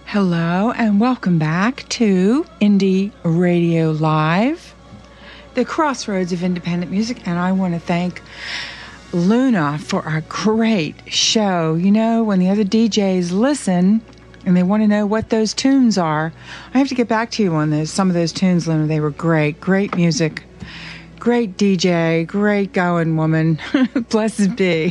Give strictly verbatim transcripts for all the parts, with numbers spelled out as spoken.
Hello and welcome back to Indie Radio Live, the crossroads of independent music, and I want to thank Luna for a great show. You know, when the other D Js listen and they want to know what those tunes are, I have to get back to you on those. Some of those tunes, Luna, they were great. Great music. Great D J. Great going, woman. Blessed be.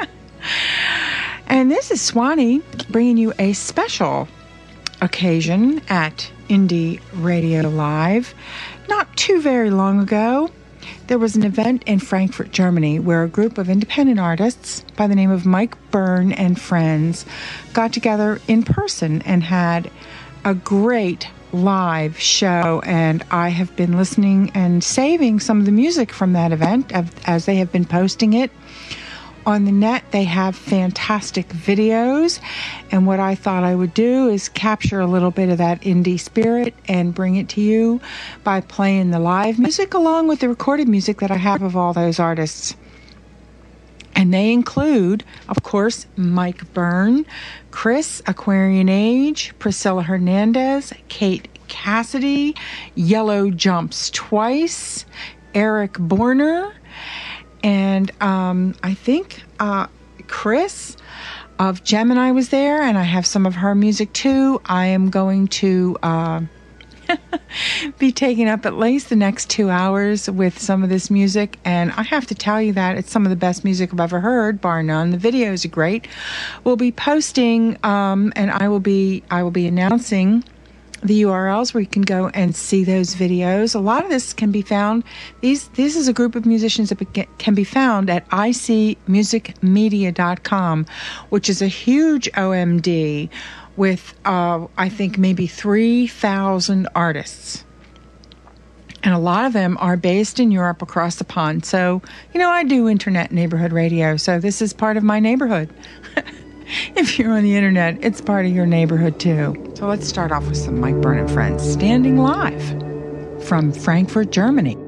And this is Swanee bringing you a special occasion at Indie Radio Live. Not too very long ago, there was an event in Frankfurt, Germany, where a group of independent artists by the name of Mike Byrne and friends got together in person and had a great live show. And I have been listening and saving some of the music from that event as they have been posting it on the net. They have fantastic videos, and what I thought I would do is capture a little bit of that indie spirit and bring it to you by playing the live music along with the recorded music that I have of all those artists. And they include, of course, Mike Byrne, Chris, Aquarian Age, Priscilla Hernandez, Kate Cassidy, Yellow Jumps Twice, Eric Borner, and um, I think uh, Chris of Gemini was there, and I have some of her music too. I am going to uh, be taking up at least the next two hours with some of this music, and I have to tell you that it's some of the best music I've ever heard, bar none. The videos are great. We'll be posting, um, and I will be I will be announcing the U R Ls where you can go and see those videos. A lot of this can be found, these this is a group of musicians that can be found at I C music media dot com, which is a huge O M D with, uh, I think, maybe three thousand artists. And a lot of them are based in Europe across the pond. So, you know, I do internet neighborhood radio, so this is part of my neighborhood. If you're on the internet, it's part of your neighborhood too. So let's start off with some Mike Byrne and friends standing live from Frankfurt, Germany.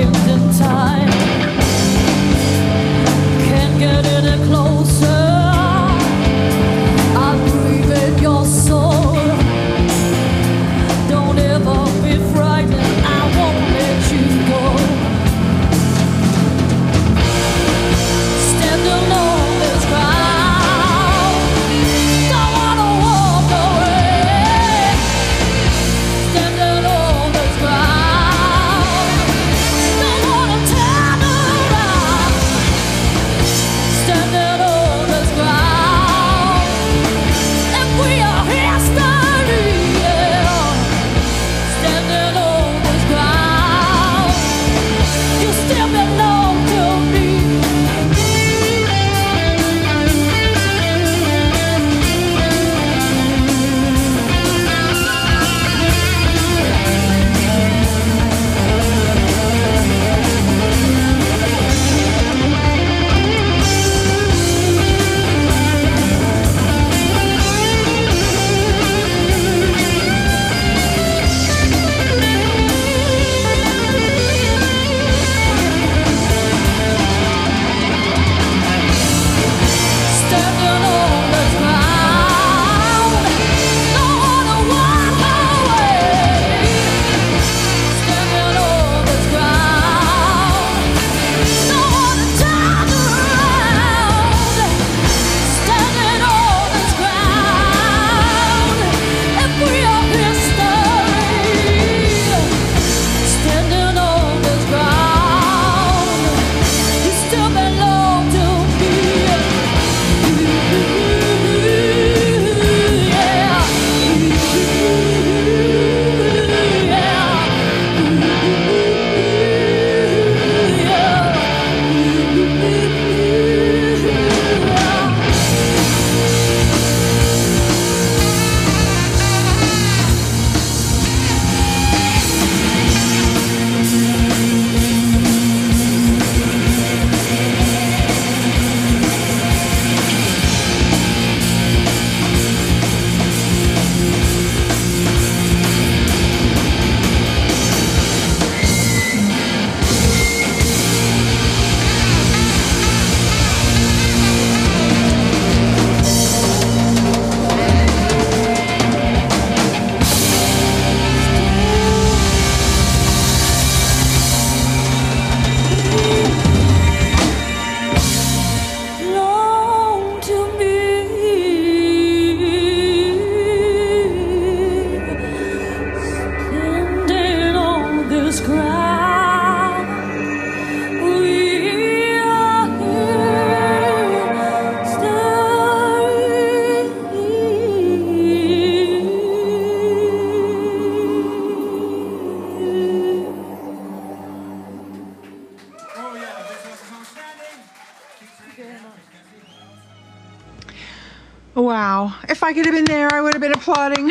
Wow. If I could have been there, I would have been applauding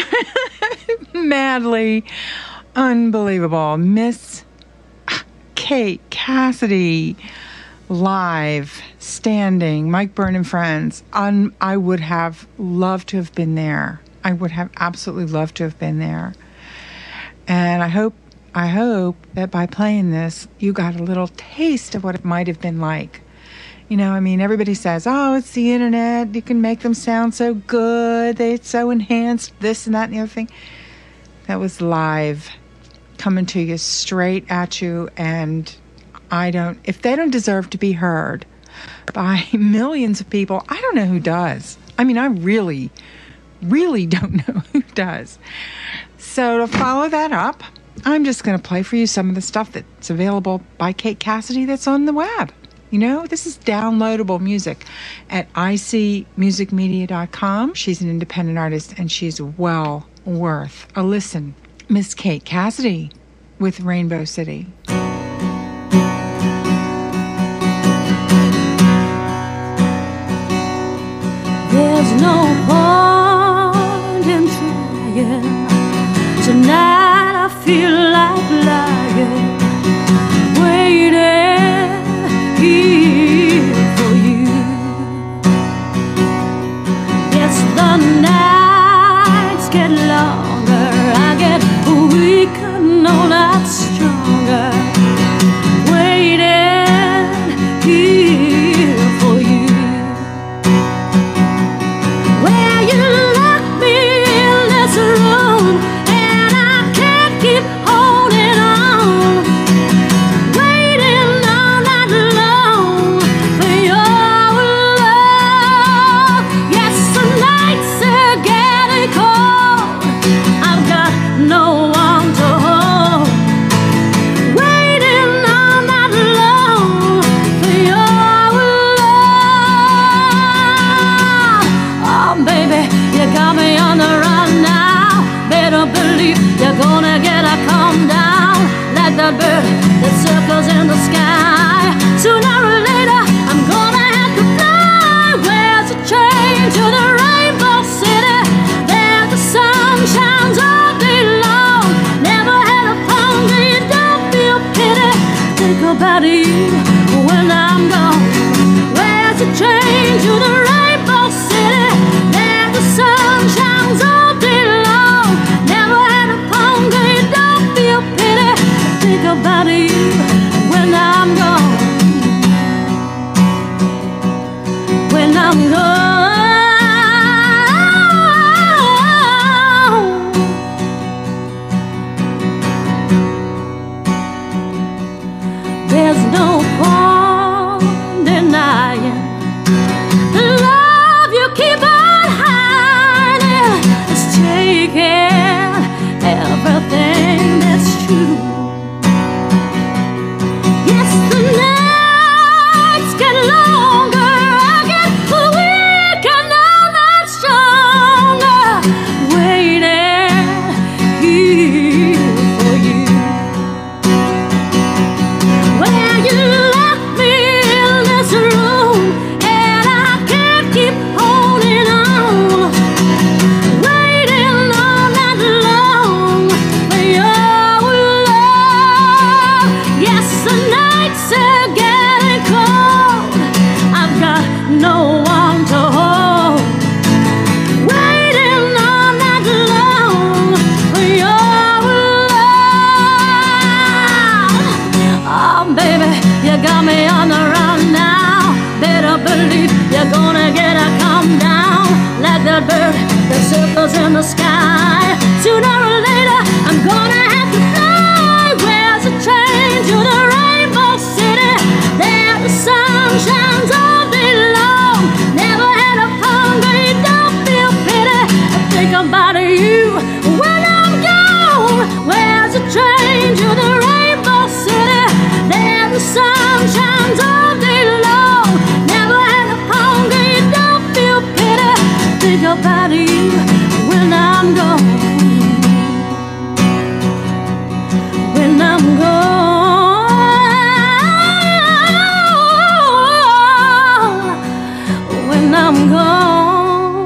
madly. Unbelievable. Miss Kate Cassidy, live, standing, Mike Byrne and friends. Un- I would have loved to have been there. I would have absolutely loved to have been there. And I hope, I hope that by playing this, you got a little taste of what it might have been like. You know, I mean, everybody says, oh, it's the internet. You can make them sound so good. They're so enhanced, this and that and the other thing. That was live, coming to you, straight at you. And I don't, if they don't deserve to be heard by millions of people, I don't know who does. I mean, I really, really don't know who does. So to follow that up, I'm just going to play for you some of the stuff that's available by Kate Cassidy that's on the web. You know, this is downloadable music at I C music media dot com. She's an independent artist, and she's well worth a listen. Miss Kate Cassidy with Rainbow City. There's no point in trying. Tonight I feel like lying, waiting here for you. Yes, the nights get longer, I get weaker, no, not stronger. think about you when I'm gone. Where's the train to the Rainbow City? There the sun shines all day long. Never had a hunger, don't feel pity. Think about you when I'm gone. When I'm gone. There's no point denying the love you keep on hiding. It's taking everything that's true. Yes, the nights get longer, I get weak and I'm not stronger. Waiting here for you. Where you left me in this room, and I can't keep holding on, waiting all night long for your love. Yes, the nights are getting cold. I've got no one to hold, waiting all night long for your love. Oh, baby, you got me on the run now. Better believe you're gonna get a calm down. Like that bird that circles in the sky. Sooner or later, I'm gonna have to fly. Where's the train to the Rainbow City? There the sun shines all day long. Never had a hunger, don't feel pity. I think about you when I'm gone. Where's the train to the Rainbow City? There the sun shines all day long. Never had a hunger, don't feel pity. Think about you when I'm gone. When I'm gone. When I'm gone.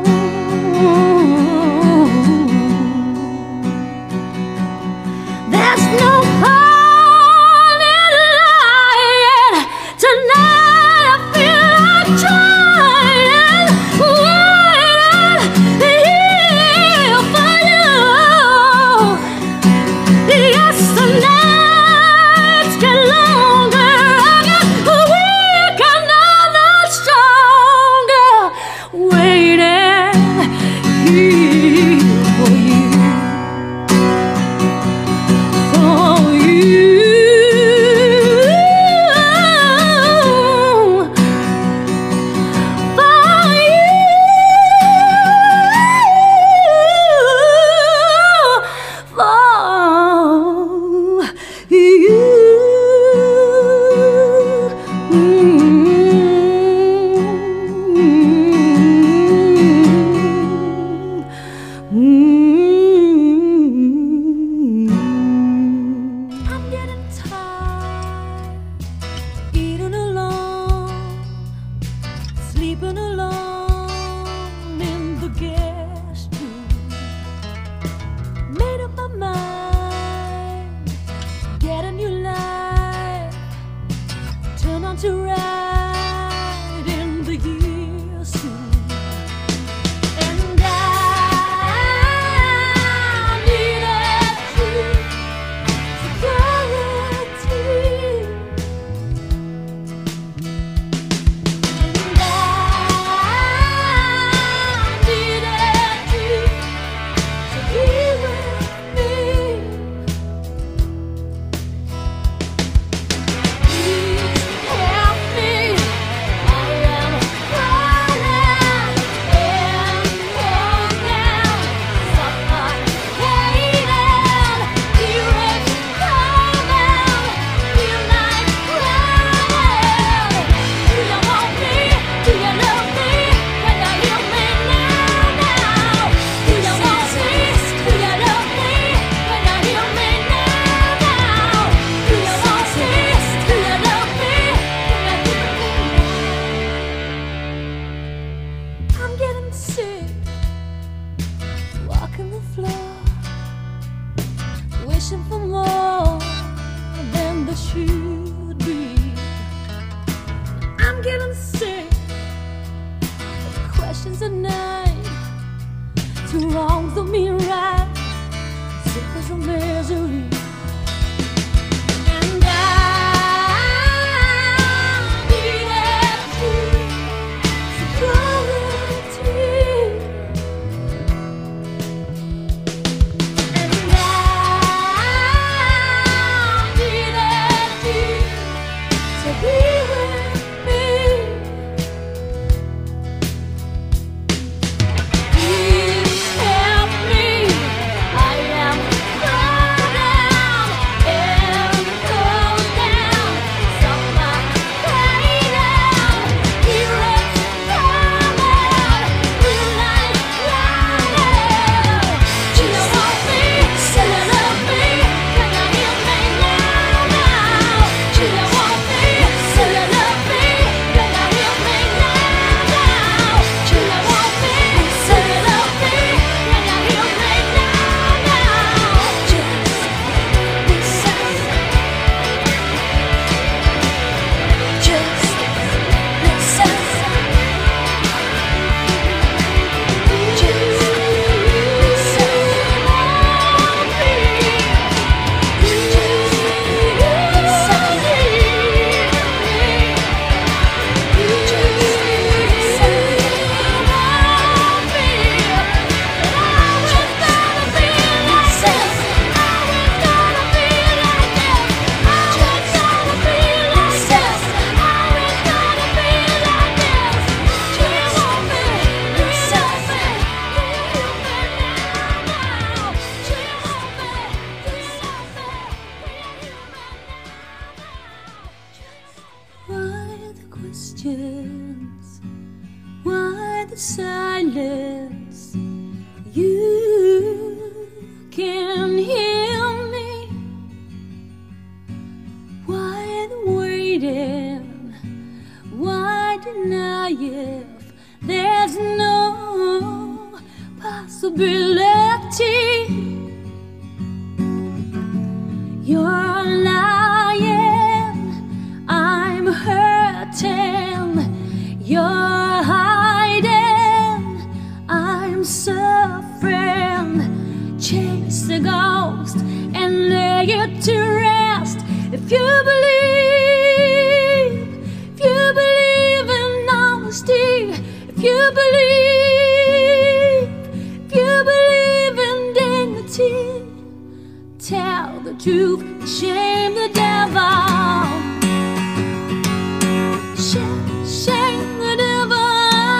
There's no point in lying. Tonight I feel like trying, waiting here for you. Yes, the nights get longer. I get weak and I'm not stronger. Waiting here for you. For you, for you, for you. I'm getting tired, eating alone, sleeping alone in the guest room. Made up my mind, get a new life, turn on to ride in the year soon. And I needed you, security. And I needed you to be with me. Please help me tonight. Two wrongs don't mean right. Sickness and misery. And I need that security. And I need that to be with me. Please help me. I am crying and goes down. Stop my pain and here it's coming. Real life running. Do you want me? Say you love me. Can you hear me now? Now. Do you want me? Say you love me. Can you hear me now? Now. Do you want me? Say you love me. Can you hear me now? Now. Just listen. Just listen. Why the questions? Why the silence? You can hear me. Why the waiting? Why deny if there's no possibility? You're lying, I'm hurting. You're hiding, I'm suffering. Chase the ghost and lay it to rest. If you believe, if you believe in honesty, if you believe, if you believe in dignity, tell the truth, shame the devil. Shame, shame the devil.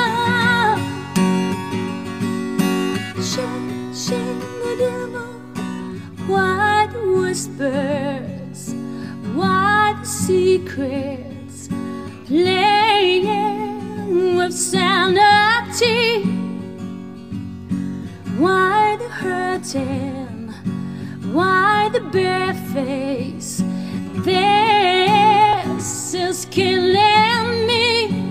Shame, shame the devil. Why the whispers? Why the secrets? Playing with sanity. Why the hurting? Why the bare face? This is killing me.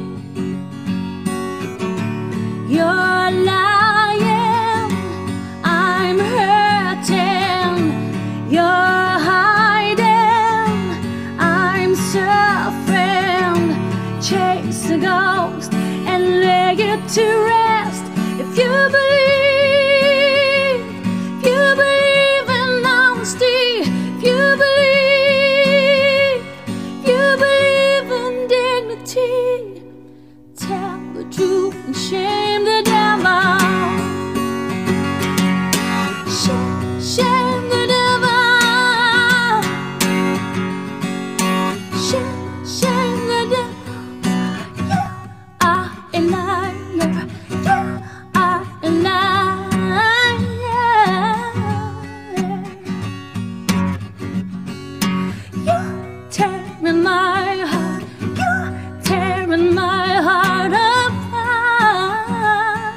You're lying, I'm hurting. You're hiding, I'm suffering. Chase the ghost and lay it to rest. If you believe, if you believe in honesty, if you believe, if you believe in dignity, tell the truth and shame the devil. Shame, shame the devil. Shame, shame the devil. You are a liar. You are a liar. You're tearing my heart. You're tearing my heart apart.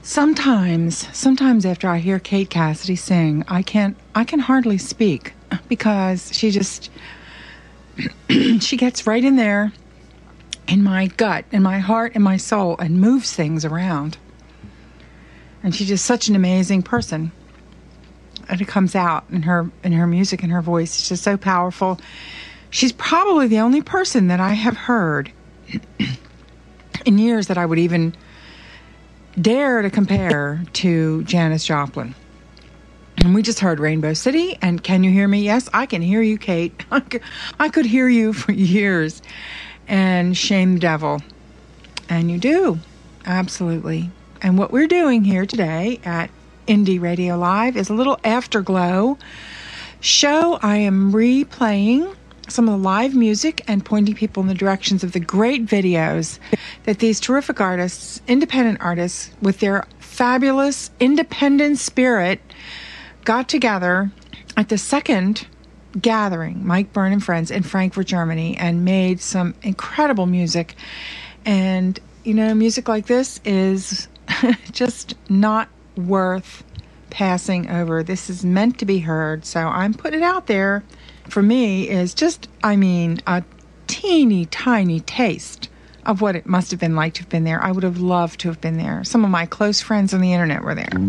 Sometimes, sometimes after I hear Kate Cassidy sing, I can't, I can hardly speak because she just, she gets right in there in my gut, in my heart, in my soul, and moves things around. And she's just such an amazing person. And it comes out in her, in her music and her voice. It's just so powerful. She's probably the only person that I have heard in years that I would even dare to compare to Janis Joplin. And we just heard Rainbow City, and Can You Hear Me? Yes, I can hear you, Kate. I could, I could hear you for years. And Shame the Devil. And you do. Absolutely. And what we're doing here today at Indie Radio Live is a little afterglow show. I am replaying some of the live music and pointing people in the directions of the great videos that these terrific artists, independent artists, with their fabulous independent spirit, got together at the second gathering, Mike Byrne and Friends, in Frankfurt, Germany, and made some incredible music. And, you know, music like this is just not worth passing over. This is meant to be heard, so I'm putting it out there. For me, is just, I mean, a teeny tiny taste of what it must have been like to have been there. I would have loved to have been there. Some of my close friends on the internet were there.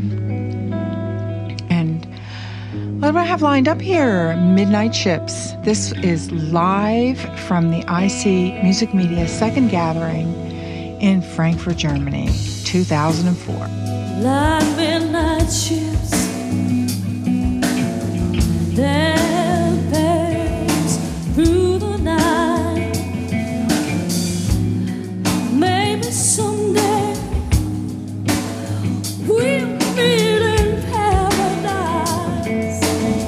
And what do I have lined up here? Midnight Ships. This is live from the I C Music Media second gathering in Frankfurt, Germany, two thousand four. Like midnight ships, they'll pass through the night. Maybe someday we'll meet in paradise.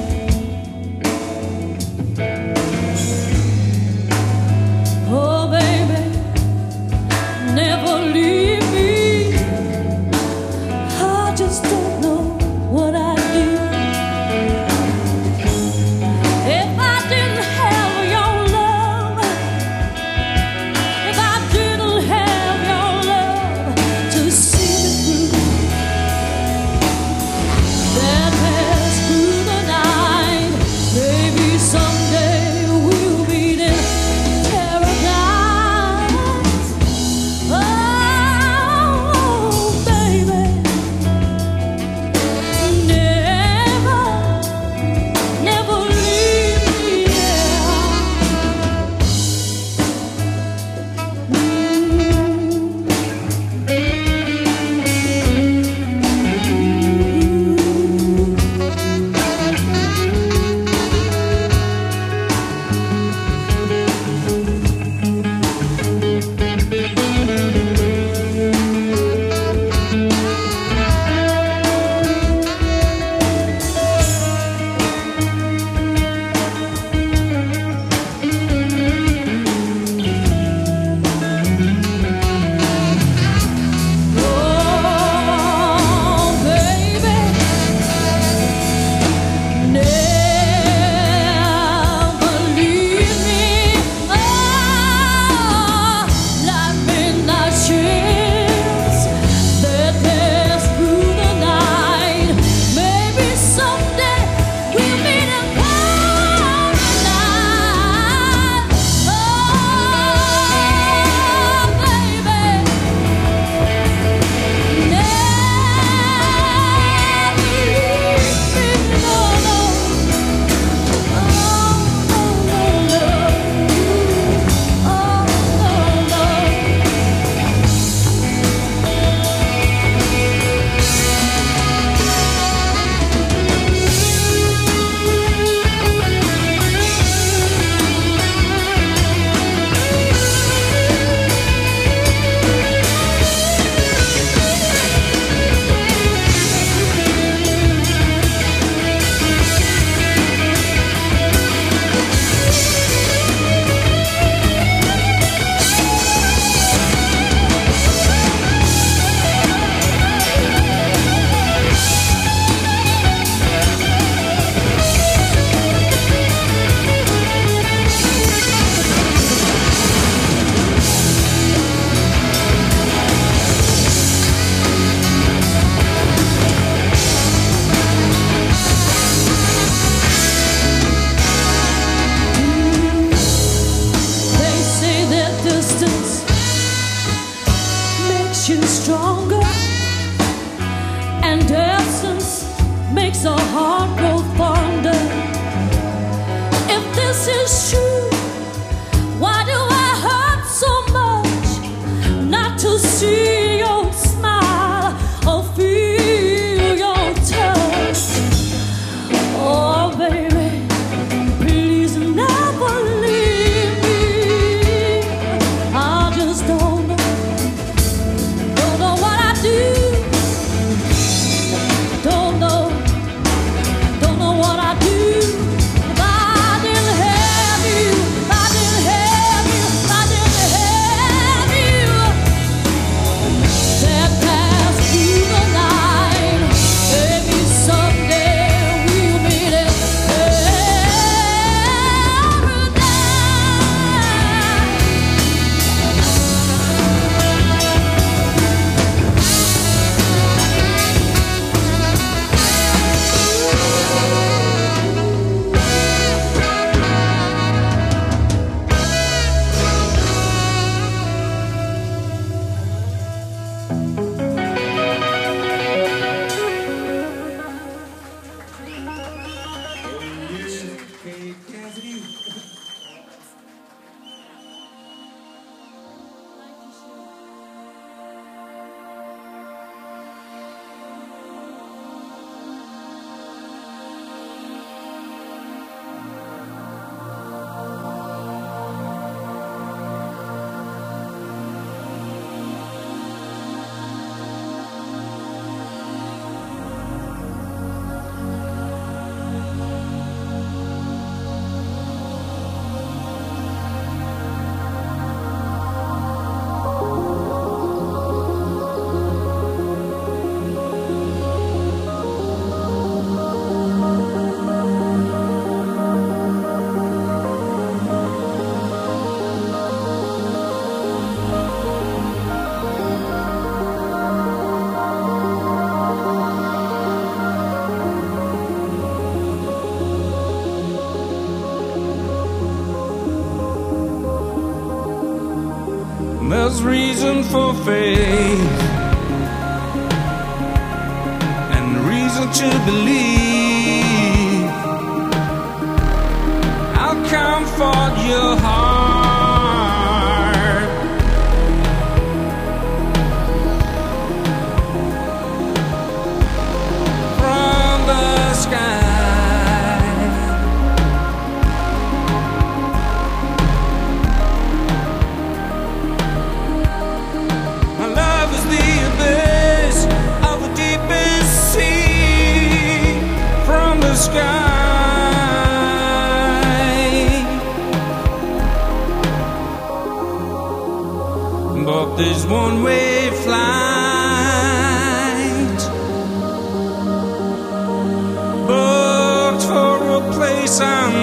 Oh, baby, never leave me. I just don't know what I'd do if I didn't have your love. If I didn't have your love to see me through. That pass through the night. Maybe someday we'll meet in paradise. Oh, stronger, and absence makes a heart grow fonder. If this is true, why do I hurt so much not to see your smile or feel your touch? Oh, baby, please never leave me. I just don't know, don't know what I do. Don't know, don't know what I do. If I didn't have you, if I didn't have you, if I didn't have you, that passed through the night. Maybe someday we'll meet in There's reason for faith and reason to believe. I'll comfort your heart. From the sky, sky, but there's one-way flight, but for a place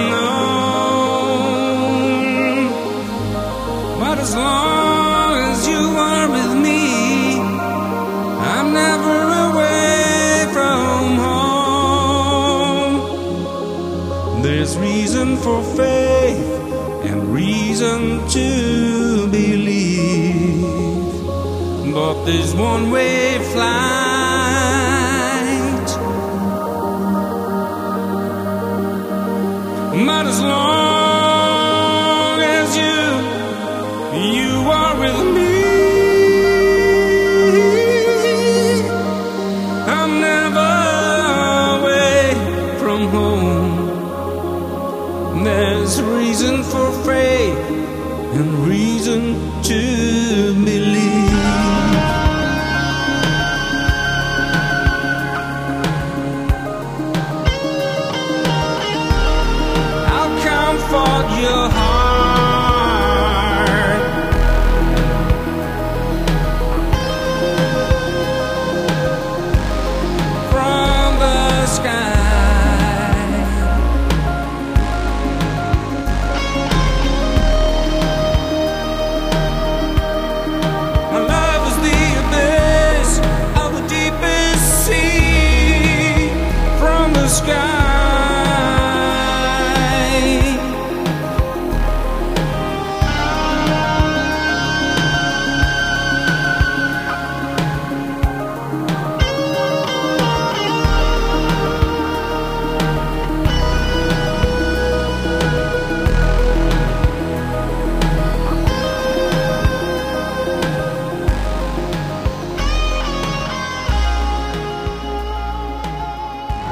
unknown. But as long as you are with me, I'm never away from home. There's reason for faith and reason to believe, but there's one-way flight. But as long as you, you are with me, I'm never away from home. There's reason for faith and reason to believe. I'll come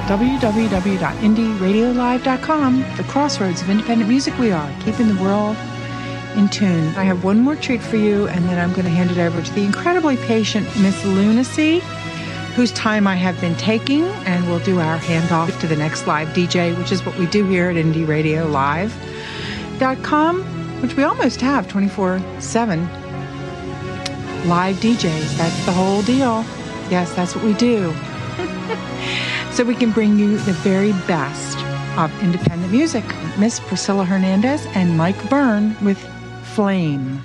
w w w dot indie radio live dot com. The crossroads of independent music we are, keeping the world in tune. I have one more treat for you, and then I'm going to hand it over to the incredibly patient Miss Lunacy, whose time I have been taking, and we'll do our handoff to the next live D J, which is what we do here at indie radio live dot com, which we almost have twenty-four seven live D Js. That's the whole deal. Yes, that's what we do. So we can bring you the very best of independent music. Miss Priscilla Hernandez and Mike Byrne with Flame.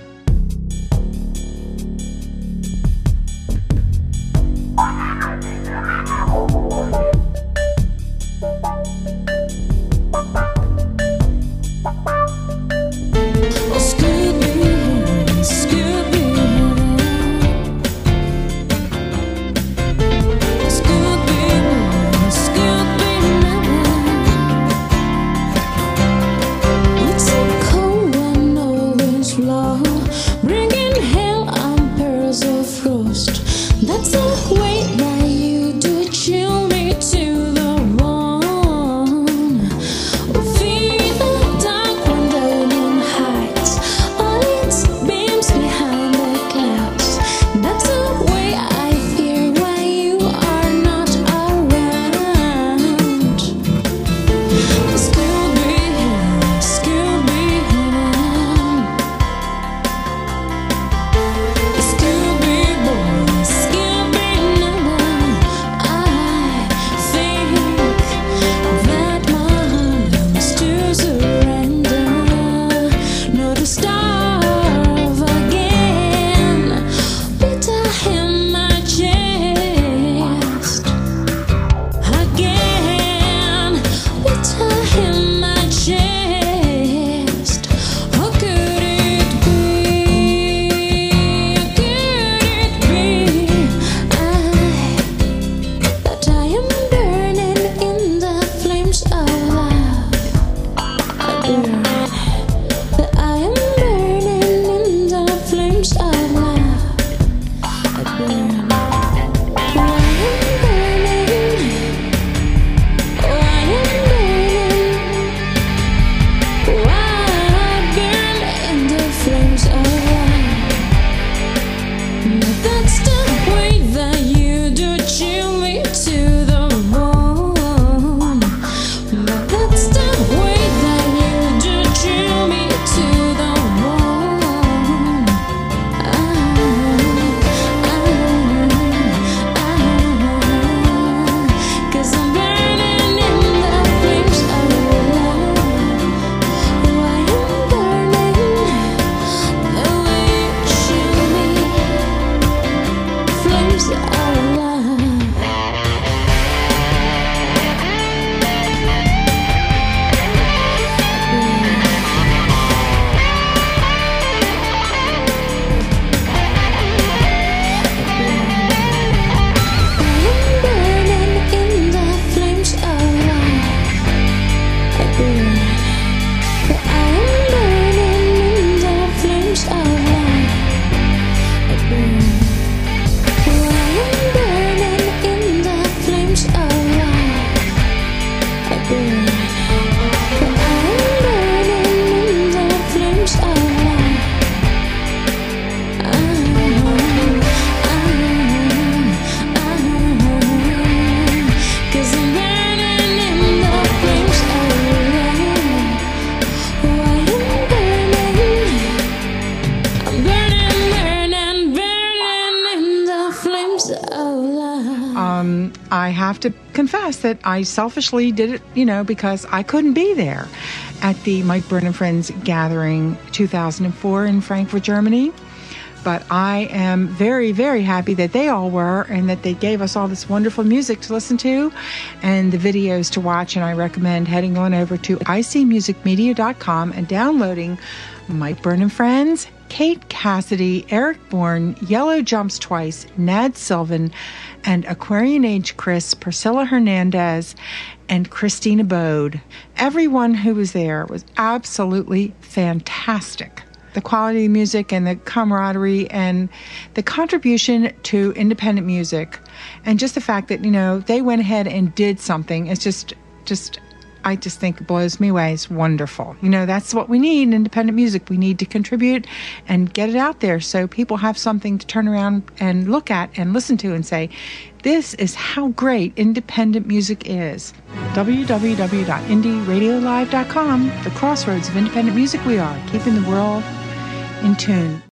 I have to confess that I selfishly did it, you know, because I couldn't be there at the Mike Byrne and Friends Gathering two thousand four in Frankfurt, Germany. But I am very, very happy that they all were and that they gave us all this wonderful music to listen to and the videos to watch. And I recommend heading on over to i c music media dot com and downloading Mike Byrne and Friends, Kate Cassidy, Eric Bourne, Yellow Jumps Twice, Nad Sylvan, and Aquarian Age Chris, Priscilla Hernandez, and Christina Bode. Everyone who was there was absolutely fantastic. the quality of music and the camaraderie and the contribution to independent music, and just the fact that, you know, they went ahead and did something. It's just, just, I just think it blows me away. It's wonderful. You know, that's what we need in independent music. We need to contribute and get it out there so people have something to turn around and look at and listen to and say, this is how great independent music is. w w w dot indie radio live dot com, the crossroads of independent music we are, keeping the world in tune.